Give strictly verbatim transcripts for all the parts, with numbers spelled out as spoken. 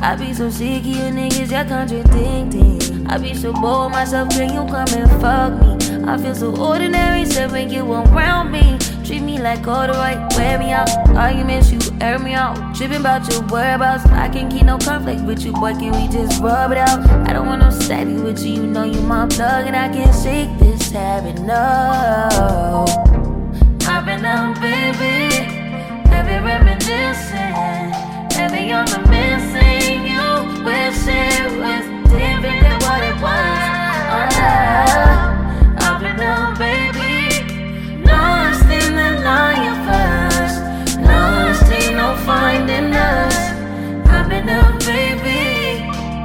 I be so sick of you niggas, you're contradicting. I be so bored myself, can you come and fuck me? I feel so ordinary, so when you around me. Treat me like all the right, wear me out. Arguments, you air me out. Tripping about your whereabouts. I can't keep no conflict with you, boy, can we just rub it out? I don't want no savvy with you, you know you my plug. And I can't shake this habit, no. I've been out, baby. Heavy reminiscing. Heavy on the missing. You wish it was different than what it was. Oh, I've been out, baby. Lost in the lion first. Lost, ain't no finding us. I've been out, baby.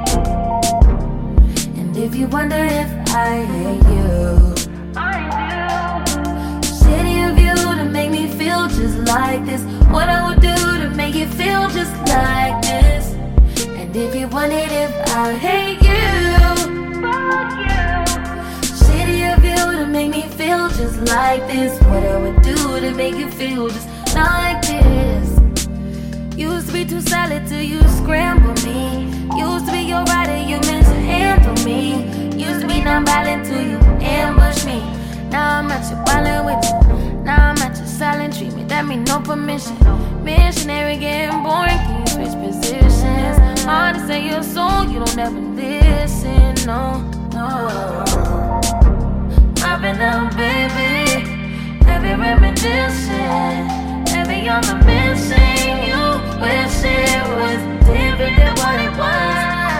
And if you wonder if I hate you, I do. City of you to make me feel just like this. What I would do to make you feel just like this. And if you wondered if I hate you, fuck you. City of you to make me feel just like this. What I would do to make you feel just like this. Used to be too solid till you scramble me. Used to be your rider, you mishandle me. Used to be non-violent till you ambush me. Now I'm at your violent with you. Now I'm at your silent treatment, that mean no permission. Missionary getting boring, can you switch positions? Hard to say your soul, you don't ever listen, no, no. I've been out, baby. Heavy reminiscing. Heavy on the missing. You wish it was different than what it was.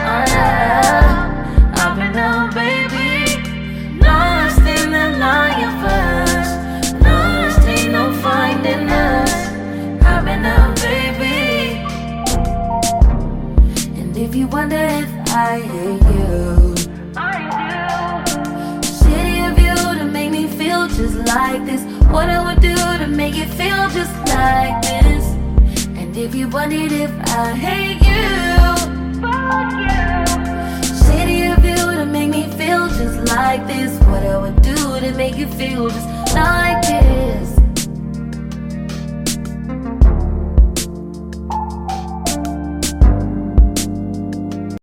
Oh, I've been out, baby. Lost in the lion first. Lost, ain't no finding us. I've been out, baby. And if you wonder if I hate you, I do. City of you to make me feel just like this. What I would do to make it feel just like this. And if you wondered if I hate you, fuck you. City of you to make me feel just like this. What I would do to make you feel just like this.